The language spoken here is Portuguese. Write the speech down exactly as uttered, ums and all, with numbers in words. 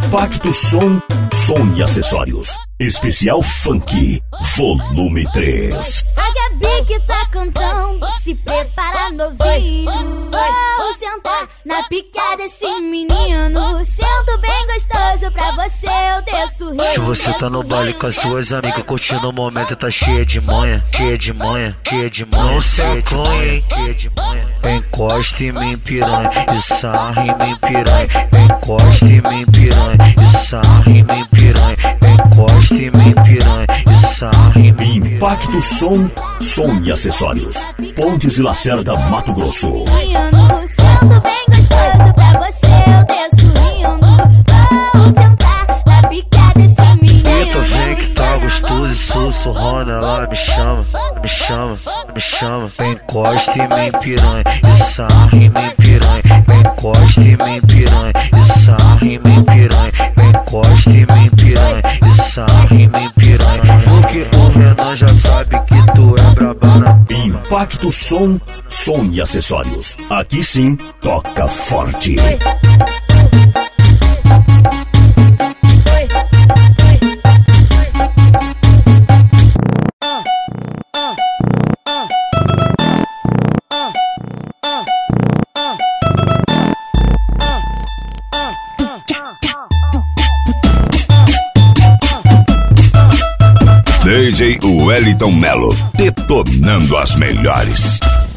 Impacto Som, Som e Acessórios. Especial Funk, volume três. A Gabi que tá cantando, se prepara novinho. Vou sentar na pica desse menino. Sento bem gostoso pra você, eu desço rindo. Se você tá no baile com as suas amigas, curtindo o momento, tá cheia de manha, cheia de manha, cheia de manha. Não se acanhe, cheia de manha. Encosta em mim, piranha, e sarra em mim, piranha. Encosta em mim, piranha, e sarra em mim, piranha. Encosta em mim, piranha, e sarra em mim. Impacto Som, Som e Acessórios. Pontes e Lacerda, Mato Grosso. Sendo bem gostoso pra você, eu desço rindo. Vou sentar na pica desse menino. Eita, vem que tá gostoso e sussurrando, ela me chama, me chama, me chama. Encosta em mim, piranha, e sarra em mim, piranha. Encosta em mim, piranha, e sarra em mim, piranha. Encosta em mim, piranha, e sarra em mim, piranha. Porque o Renan já sabe que tu é brabana. Impacto Som, Som e Acessórios. Aqui sim, toca forte. D J Wellington Melo, detonando as melhores.